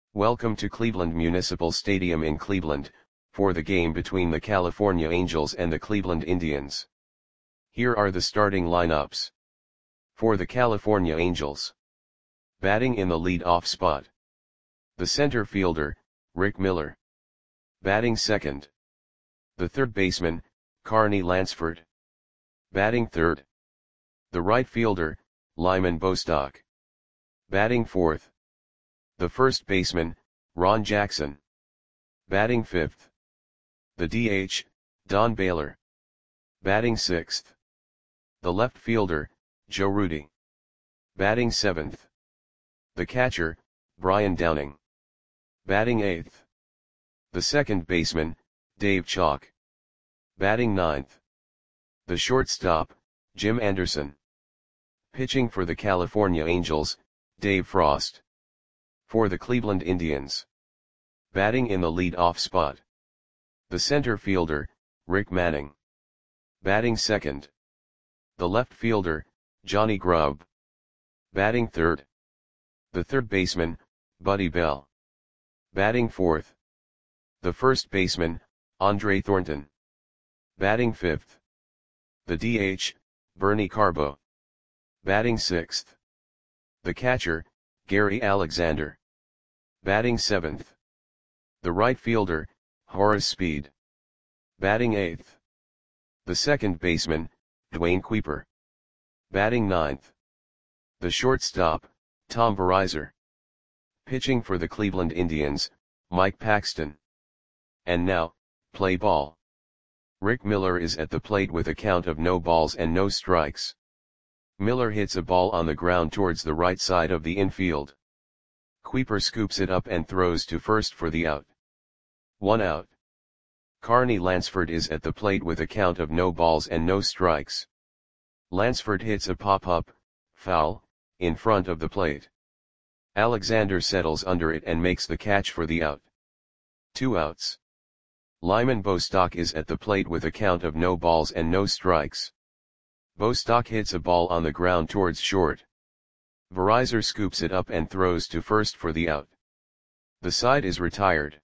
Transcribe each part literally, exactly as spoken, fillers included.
Welcome to Cleveland Municipal Stadium in Cleveland, for the game between the California Angels and the Cleveland Indians. Here are the starting lineups. For the California Angels. Batting in the lead-off spot. The center fielder, Rick Miller. Batting second. The third baseman, Carney Lansford. Batting third. The right fielder, Lyman Bostock. Batting fourth. The first baseman, Ron Jackson. Batting fifth. The D H, Don Baylor. Batting sixth. The left fielder, Joe Rudi. Batting seventh. The catcher, Brian Downing. Batting eighth. The second baseman, Dave Chalk. Batting ninth. The shortstop, Jim Anderson. Pitching for the California Angels, Dave Frost. For the Cleveland Indians. Batting in the lead-off spot. The center fielder, Rick Manning. Batting second. The left fielder, Johnny Grubb. Batting third. The third baseman, Buddy Bell. Batting fourth. The first baseman, Andre Thornton. Batting fifth. The D H, Bernie Carbo. Batting sixth. The catcher, Gary Alexander. Batting seventh. The right fielder, Horace Speed. Batting eighth. The second baseman, Dwayne Kuiper. Batting ninth. The shortstop, Tom Verizor. Pitching for the Cleveland Indians, Mike Paxton. And now, play ball. Rick Miller is at the plate with a count of no balls and no strikes. Miller hits a ball on the ground towards the right side of the infield. Kuiper scoops it up and throws to first for the out. One out. Carney Lansford is at the plate with a count of no balls and no strikes. Lansford hits a pop-up, foul, in front of the plate. Alexander settles under it and makes the catch for the out. Two outs. Lyman Bostock is at the plate with a count of no balls and no strikes. Bostock hits a ball on the ground towards short. Verizor scoops it up and throws to first for the out. The side is retired.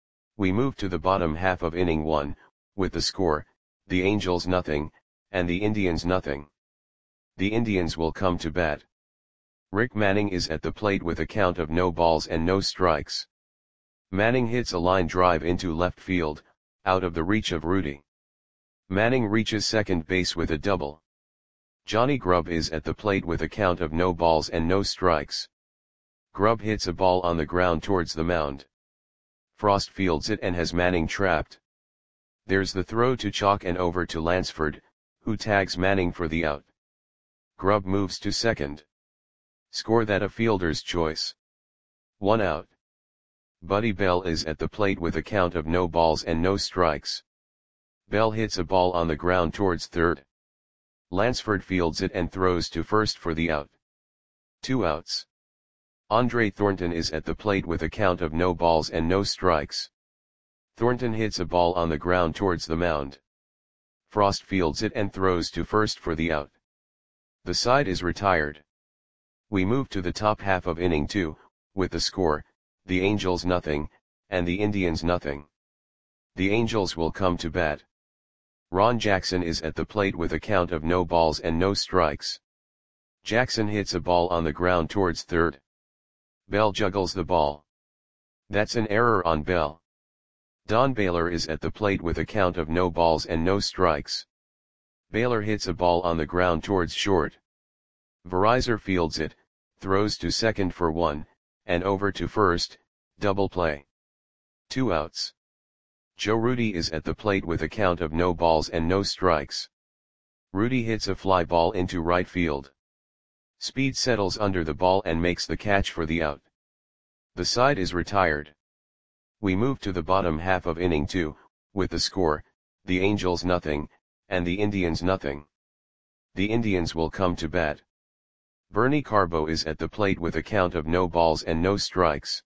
We move to the bottom half of inning one, with the score, the Angels nothing, and the Indians nothing. The Indians will come to bat. Rick Manning is at the plate with a count of no balls and no strikes. Manning hits a line drive into left field, out of the reach of Rudi. Manning reaches second base with a double. Johnny Grubb is at the plate with a count of no balls and no strikes. Grubb hits a ball on the ground towards the mound. Frost fields it and has Manning trapped. There's the throw to Chalk and over to Lansford, who tags Manning for the out. Grubb moves to second. Score that a fielder's choice. One out. Buddy Bell is at the plate with a count of no balls and no strikes. Bell hits a ball on the ground towards third. Lansford fields it and throws to first for the out. Two outs. Andre Thornton is at the plate with a count of no balls and no strikes. Thornton hits a ball on the ground towards the mound. Frost fields it and throws to first for the out. The side is retired. We move to the top half of inning two, with the score, the Angels nothing, and the Indians nothing. The Angels will come to bat. Ron Jackson is at the plate with a count of no balls and no strikes. Jackson hits a ball on the ground towards third. Bell juggles the ball. That's an error on Bell. Don Baylor is at the plate with a count of no balls and no strikes. Baylor hits a ball on the ground towards short. Verizor fields it, throws to second for one, and over to first, double play. Two outs. Joe Rudi is at the plate with a count of no balls and no strikes. Rudi hits a fly ball into right field. Speed settles under the ball and makes the catch for the out. The side is retired. We move to the bottom half of inning two, with the score, the Angels nothing, and the Indians nothing. The Indians will come to bat. Bernie Carbo is at the plate with a count of no balls and no strikes.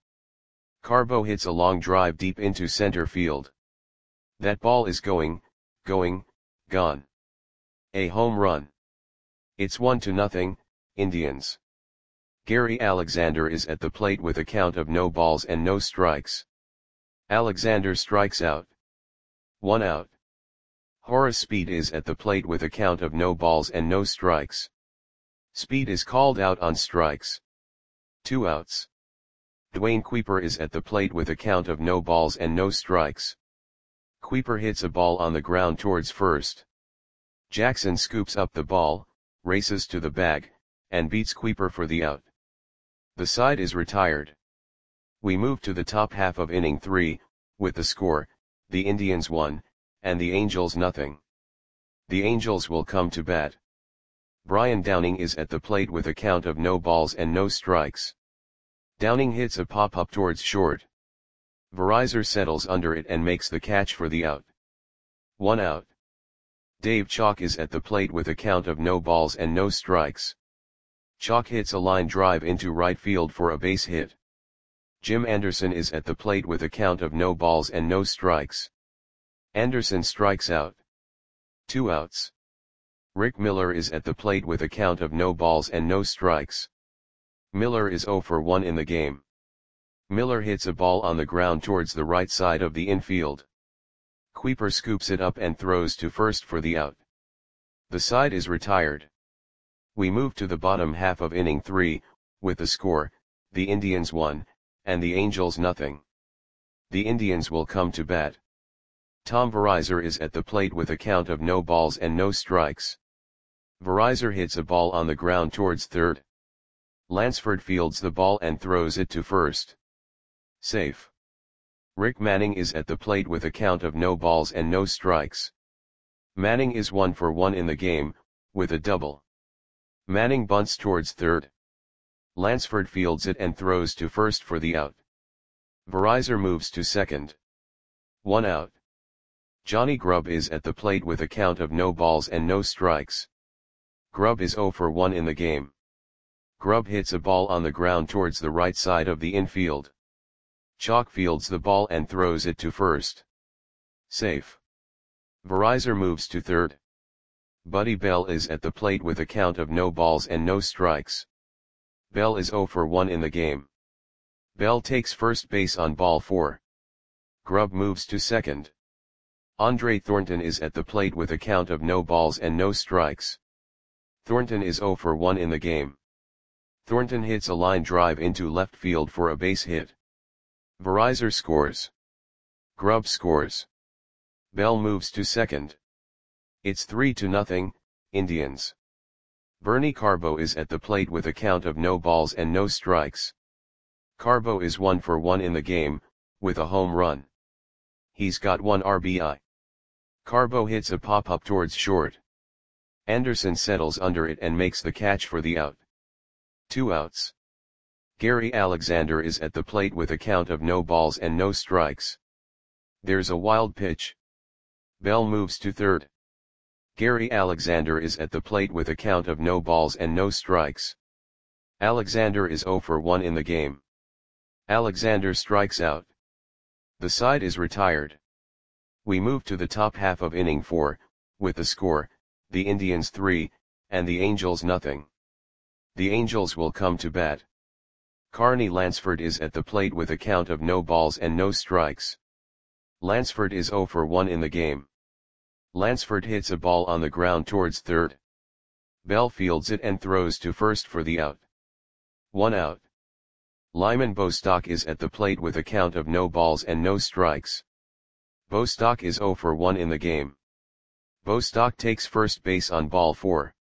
Carbo hits a long drive deep into center field. That ball is going, going, gone. A home run. It's one to nothing, Indians. Gary Alexander is at the plate with a count of no balls and no strikes. Alexander strikes out. One out. Horace Speed is at the plate with a count of no balls and no strikes. Speed is called out on strikes. Two outs. Dwayne Kuiper is at the plate with a count of no balls and no strikes. Kuiper hits a ball on the ground towards first. Jackson scoops up the ball, races to the bag, and beats Kuiper for the out. The side is retired. We move to the top half of inning three, with the score, the Indians one, and the Angels nothing. The Angels will come to bat. Brian Downing is at the plate with a count of no balls and no strikes. Downing hits a pop-up towards short. Verizor settles under it and makes the catch for the out. One out. Dave Chalk is at the plate with a count of no balls and no strikes. Chalk hits a line drive into right field for a base hit. Jim Anderson is at the plate with a count of no balls and no strikes. Anderson strikes out. Two outs. Rick Miller is at the plate with a count of no balls and no strikes. Miller is oh for one in the game. Miller hits a ball on the ground towards the right side of the infield. Kuiper scoops it up and throws to first for the out. The side is retired. We move to the bottom half of inning three, with the score, the Indians one, and the Angels nothing. The Indians will come to bat. Tom Verizor is at the plate with a count of no balls and no strikes. Verizor hits a ball on the ground towards third. Lansford fields the ball and throws it to first. Safe. Rick Manning is at the plate with a count of no balls and no strikes. Manning is one for one in the game, with a double. Manning bunts towards third. Lansford fields it and throws to first for the out. Verizor moves to second. One out. Johnny Grubb is at the plate with a count of no balls and no strikes. Grubb is oh for one in the game. Grubb hits a ball on the ground towards the right side of the infield. Chalk fields the ball and throws it to first. Safe. Verizor moves to third. Buddy Bell is at the plate with a count of no balls and no strikes. Bell is oh for one in the game. Bell takes first base on ball four. Grubb moves to second. Andre Thornton is at the plate with a count of no balls and no strikes. Thornton is oh for one in the game. Thornton hits a line drive into left field for a base hit. Verizor scores. Grubb scores. Bell moves to second. It's three to nothing, Indians. Bernie Carbo is at the plate with a count of no balls and no strikes. Carbo is one for one in the game, with a home run. He's got one R B I. Carbo hits a pop-up towards short. Anderson settles under it and makes the catch for the out. Two outs. Gary Alexander is at the plate with a count of no balls and no strikes. There's a wild pitch. Bell moves to third. Gary Alexander is at the plate with a count of no balls and no strikes. Alexander is oh for one in the game. Alexander strikes out. The side is retired. We move to the top half of inning four, with the score, the Indians three, and the Angels nothing. The Angels will come to bat. Carney Lansford is at the plate with a count of no balls and no strikes. Lansford is oh for one in the game. Lansford hits a ball on the ground towards third. Bell fields it and throws to first for the out. One out. Lyman Bostock is at the plate with a count of no balls and no strikes. Bostock is oh for one in the game. Bostock takes first base on ball four.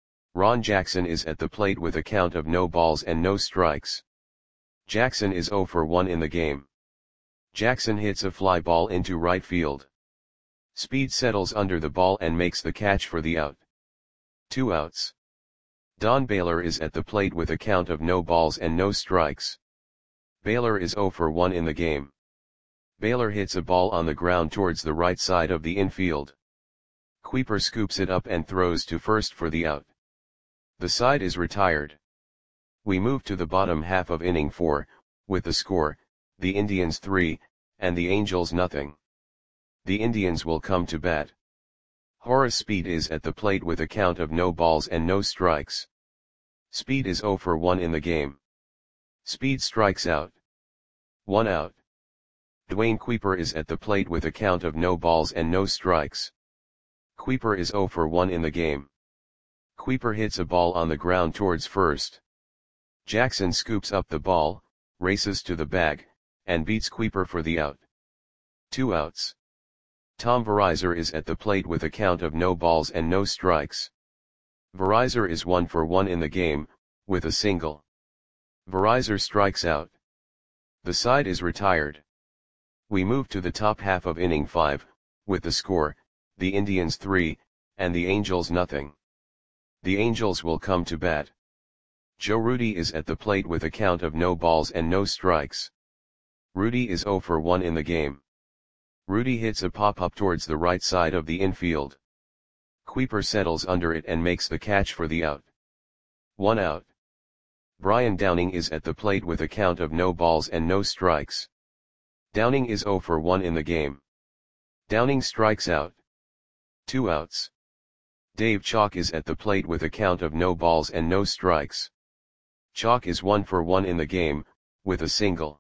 Ron Jackson is at the plate with a count of no balls and no strikes. Jackson is oh for one in the game. Jackson hits a fly ball into right field. Speed settles under the ball and makes the catch for the out. Two outs. Don Baylor is at the plate with a count of no balls and no strikes. Baylor is oh for one in the game. Baylor hits a ball on the ground towards the right side of the infield. Kuiper scoops it up and throws to first for the out. The side is retired. We move to the bottom half of inning four, with the score, the Indians three, and the Angels nothing. The Indians will come to bat. Horace Speed is at the plate with a count of no balls and no strikes. Speed is oh for one in the game. Speed strikes out. One out. Dwayne Kuiper is at the plate with a count of no balls and no strikes. Kuiper is zero for one in the game. Kuiper hits a ball on the ground towards first. Jackson scoops up the ball, races to the bag, and beats Kuiper for the out. Two outs. Tom Verizor is at the plate with a count of no balls and no strikes. Verizor is one for one in the game, with a single. Verizor strikes out. The side is retired. We move to the top half of inning five, with the score, the Indians three, and the Angels nothing. The Angels will come to bat. Joe Rudi is at the plate with a count of no balls and no strikes. Rudi is zero for one in the game. Rudi hits a pop-up towards the right side of the infield. Kuiper settles under it and makes the catch for the out. One out. Brian Downing is at the plate with a count of no balls and no strikes. Downing is zero for one in the game. Downing strikes out. Two outs. Dave Chalk is at the plate with a count of no balls and no strikes. Chalk is one for one in the game, with a single.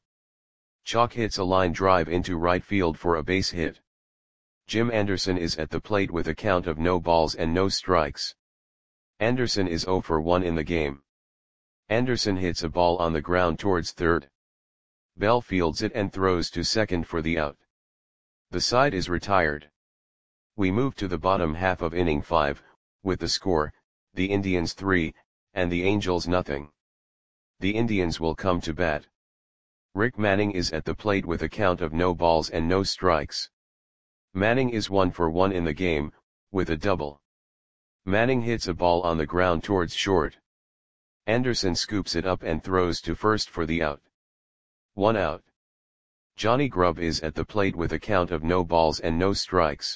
Chalk hits a line drive into right field for a base hit. Jim Anderson is at the plate with a count of no balls and no strikes. Anderson is zero for one in the game. Anderson hits a ball on the ground towards third. Bell fields it and throws to second for the out. The side is retired. We move to the bottom half of inning five, with the score, the Indians three, and the Angels nothing. The Indians will come to bat. Rick Manning is at the plate with a count of no balls and no strikes. Manning is one for one in the game, with a double. Manning hits a ball on the ground towards short. Anderson scoops it up and throws to first for the out. One out. Johnny Grubb is at the plate with a count of no balls and no strikes.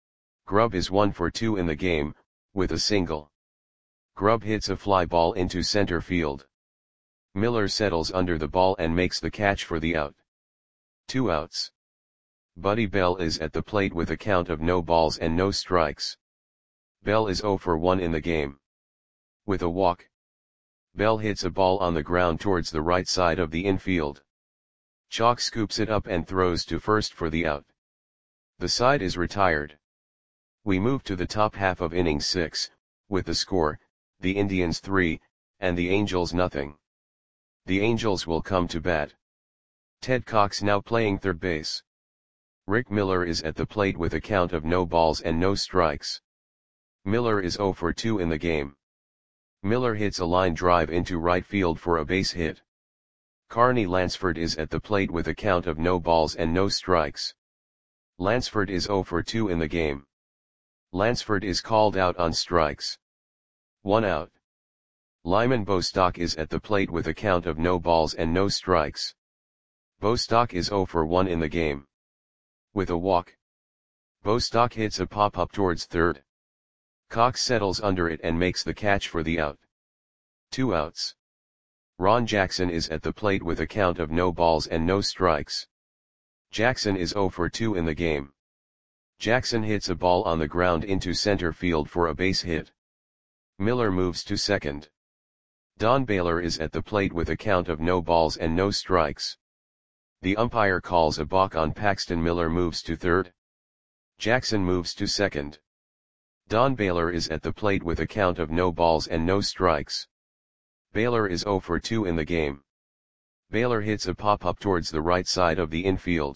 Grubb is one for two in the game, with a single. Grubb hits a fly ball into center field. Miller settles under the ball and makes the catch for the out. Two outs. Buddy Bell is at the plate with a count of no balls and no strikes. Bell is zero for one in the game. With a walk. Bell hits a ball on the ground towards the right side of the infield. Chalk scoops it up and throws to first for the out. The side is retired. We move to the top half of inning six, with the score, the Indians three, and the Angels nothing. The Angels will come to bat. Ted Cox now playing third base. Rick Miller is at the plate with a count of no balls and no strikes. Miller is zero for two in the game. Miller hits a line drive into right field for a base hit. Carney Lansford is at the plate with a count of no balls and no strikes. Lansford is zero for two in the game. Lansford is called out on strikes. One out. Lyman Bostock is at the plate with a count of no balls and no strikes. Bostock is zero for one in the game. With a walk. Bostock hits a pop-up towards third. Cox settles under it and makes the catch for the out. Two outs. Ron Jackson is at the plate with a count of no balls and no strikes. Jackson is zero for two in the game. Jackson hits a ball on the ground into center field for a base hit. Miller moves to second. Don Baylor is at the plate with a count of no balls and no strikes. The umpire calls a balk on Paxton. Miller moves to third. Jackson moves to second. Don Baylor is at the plate with a count of no balls and no strikes. Baylor is zero for two in the game. Baylor hits a pop-up towards the right side of the infield.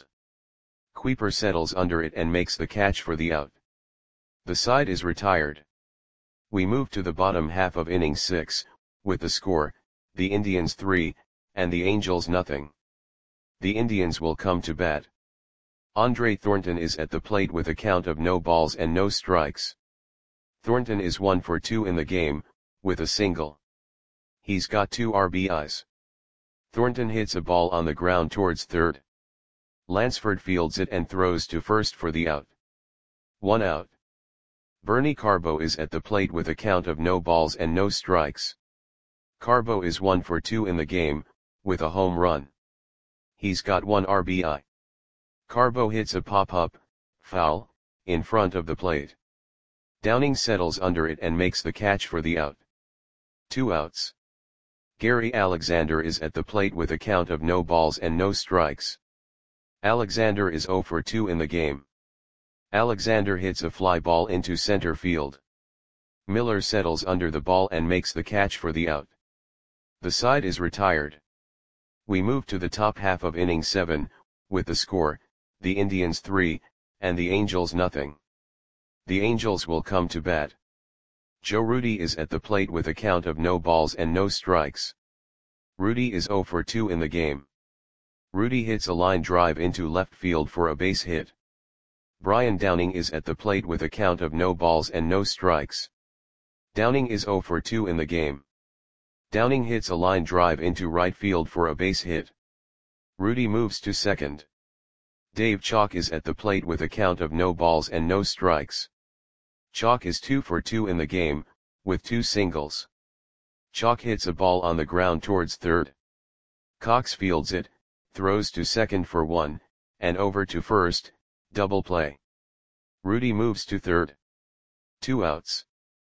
Kuiper settles under it and makes the catch for the out. The side is retired. We move to the bottom half of inning six, with the score, the Indians three, and the Angels nothing. The Indians will come to bat. Andre Thornton is at the plate with a count of no balls and no strikes. Thornton is one for two in the game, with a single. He's got two R B Is. Thornton hits a ball on the ground towards third. Lansford fields it and throws to first for the out. One out. Bernie Carbo is at the plate with a count of no balls and no strikes. Carbo is one for two in the game, with a home run. He's got one R B I. Carbo hits a pop-up, foul, in front of the plate. Downing settles under it and makes the catch for the out. Two outs. Gary Alexander is at the plate with a count of no balls and no strikes. Alexander is zero for two in the game. Alexander hits a fly ball into center field. Miller settles under the ball and makes the catch for the out. The side is retired. We move to the top half of inning seven, with the score, the Indians three, and the Angels nothing. The Angels will come to bat. Joe Rudi is at the plate with a count of no balls and no strikes. Rudi is zero for two in the game. Rudi hits a line drive into left field for a base hit. Brian Downing is at the plate with a count of no balls and no strikes. Downing is zero for two in the game. Downing hits a line drive into right field for a base hit. Rudi moves to second. Dave Chalk is at the plate with a count of no balls and no strikes. Chalk is two for two in the game, with two singles. Chalk hits a ball on the ground towards third. Cox fields it, throws to second for one, and over to first, double play. Rudi moves to third. Two outs.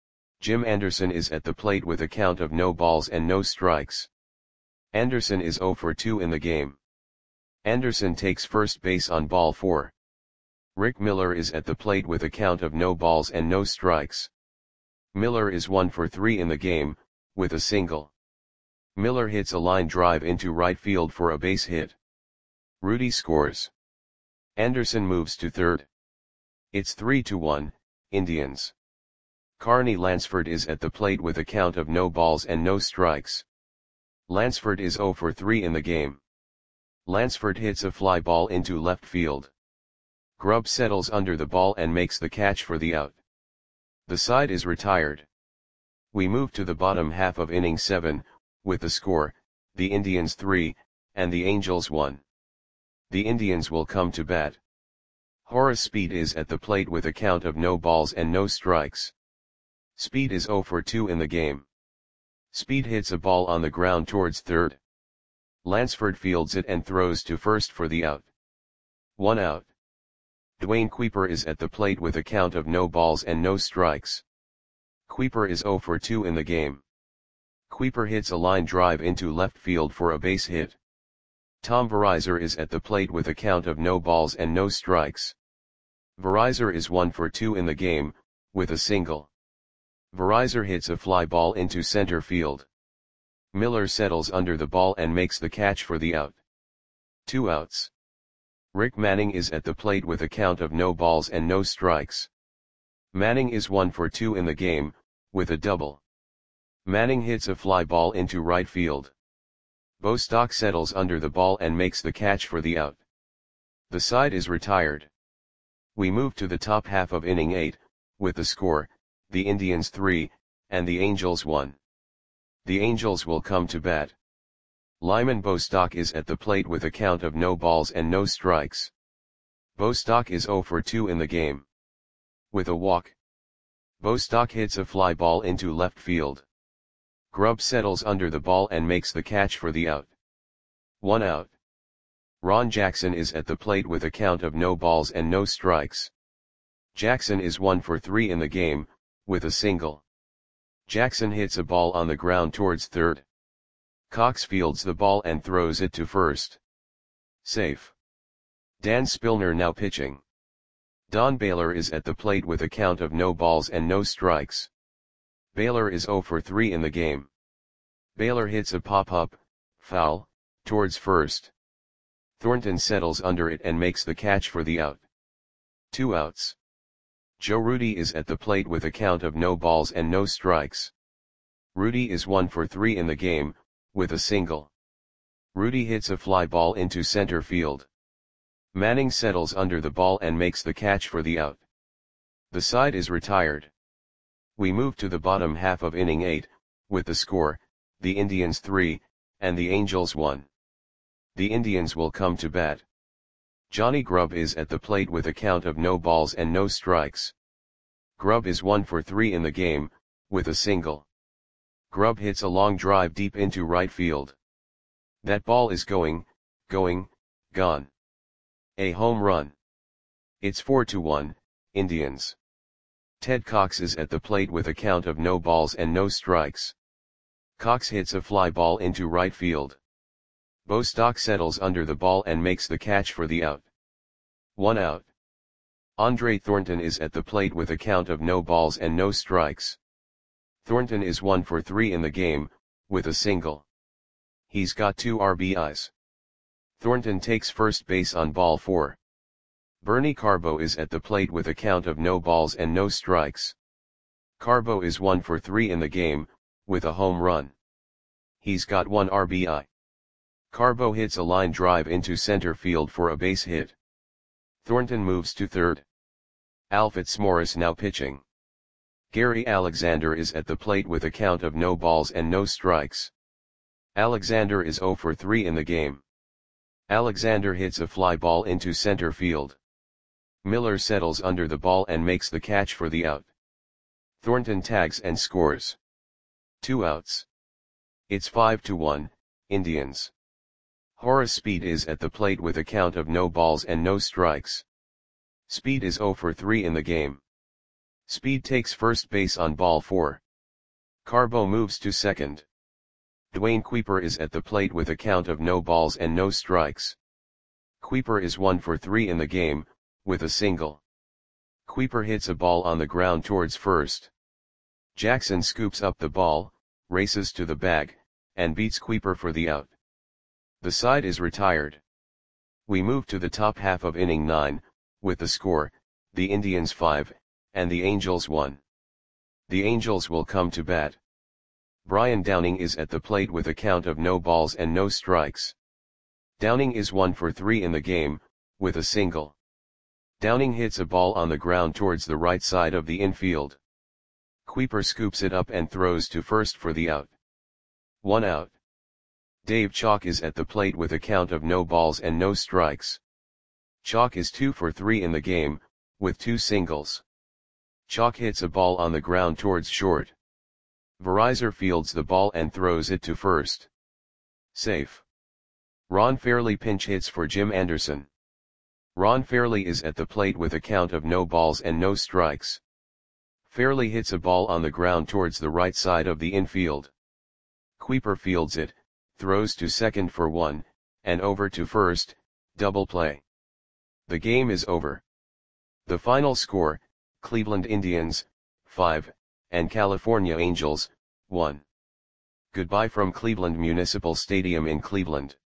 Jim Anderson is at the plate with a count of no balls and no strikes. Anderson is zero for two in the game. Anderson takes first base on ball four. Rick Miller is at the plate with a count of no balls and no strikes. Miller is one for three in the game, with a single. Miller hits a line drive into right field for a base hit. Rudi scores. Anderson moves to third. It's three to one, Indians. Carney Lansford is at the plate with a count of no balls and no strikes. Lansford is zero for three in the game. Lansford hits a fly ball into left field. Grubb settles under the ball and makes the catch for the out. The side is retired. We move to the bottom half of inning seven, with the score, the Indians three, and the Angels one. The Indians will come to bat. Horace Speed is at the plate with a count of no balls and no strikes. Speed is zero for two in the game. Speed hits a ball on the ground towards third. Lansford fields it and throws to first for the out. One out. Dwayne Kuiper is at the plate with a count of no balls and no strikes. Kuiper is zero for two in the game. Kuiper hits a line drive into left field for a base hit. Tom Verizor is at the plate with a count of no balls and no strikes. Verizor is one for two in the game, with a single. Verizor hits a fly ball into center field. Miller settles under the ball and makes the catch for the out. Two outs. Rick Manning is at the plate with a count of no balls and no strikes. Manning is one for two in the game, with a double. Manning hits a fly ball into right field. Bostock settles under the ball and makes the catch for the out. The side is retired. We move to the top half of inning eight, with the score, the Indians three, and the Angels one. The Angels will come to bat. Lyman Bostock is at the plate with a count of no balls and no strikes. Bostock is zero for two in the game. With a walk. Bostock hits a fly ball into left field. Grubb settles under the ball and makes the catch for the out. One out. Ron Jackson is at the plate with a count of no balls and no strikes. Jackson is one for three in the game, with a single. Jackson hits a ball on the ground towards third. Cox fields the ball and throws it to first. Safe. Dan Spillner now pitching. Don Baylor is at the plate with a count of no balls and no strikes. Baylor is zero for three in the game. Baylor hits a pop-up, foul, towards first. Thornton settles under it and makes the catch for the out. Two outs. Joe Rudi is at the plate with a count of no balls and no strikes. Rudi is one for three in the game, with a single. Rudi hits a fly ball into center field. Manning settles under the ball and makes the catch for the out. The side is retired. We move to the bottom half of inning eight, with the score, the Indians three, and the Angels one. The Indians will come to bat. Johnny Grubb is at the plate with a count of no balls and no strikes. Grubb is one for three in the game, with a single. Grubb hits a long drive deep into right field. That ball is going, going, gone. A home run. It's four to one, Indians. Ted Cox is at the plate with a count of no balls and no strikes. Cox hits a fly ball into right field. Bostock settles under the ball and makes the catch for the out. One out. Andre Thornton is at the plate with a count of no balls and no strikes. Thornton is one for three in the game, with a single. He's got two R B Is. Thornton takes first base on ball four. Bernie Carbo is at the plate with a count of no balls and no strikes. Carbo is one for three in the game, with a home run. He's got one R B I. Carbo hits a line drive into center field for a base hit. Thornton moves to third. Al Fitzmaurice now pitching. Gary Alexander is at the plate with a count of no balls and no strikes. Alexander is zero for three in the game. Alexander hits a fly ball into center field. Miller settles under the ball and makes the catch for the out. Thornton tags and scores. Two outs. It's five to one, Indians. Horace Speed is at the plate with a count of no balls and no strikes. Speed is zero for three in the game. Speed takes first base on ball four. Carbo moves to second. Dwayne Kuiper is at the plate with a count of no balls and no strikes. Kuiper is one for three in the game, with a single. Kuiper hits a ball on the ground towards first. Jackson scoops up the ball, races to the bag, and beats Kuiper for the out. The side is retired. We move to the top half of inning nine, with the score, the Indians five, and the Angels one. The Angels will come to bat. Brian Downing is at the plate with a count of no balls and no strikes. Downing is one for three in the game, with a single. Downing hits a ball on the ground towards the right side of the infield. Kuiper scoops it up and throws to first for the out. One out. Dave Chalk is at the plate with a count of no balls and no strikes. Chalk is two for three in the game, with two singles. Chalk hits a ball on the ground towards short. Verizor fields the ball and throws it to first. Safe. Ron Fairley pinch hits for Jim Anderson. Ron Fairley is at the plate with a count of no balls and no strikes. Fairley hits a ball on the ground towards the right side of the infield. Kuiper fields it, throws to second for one, and over to first, double play. The game is over. The final score, Cleveland Indians, five, and California Angels, one. Goodbye from Cleveland Municipal Stadium in Cleveland.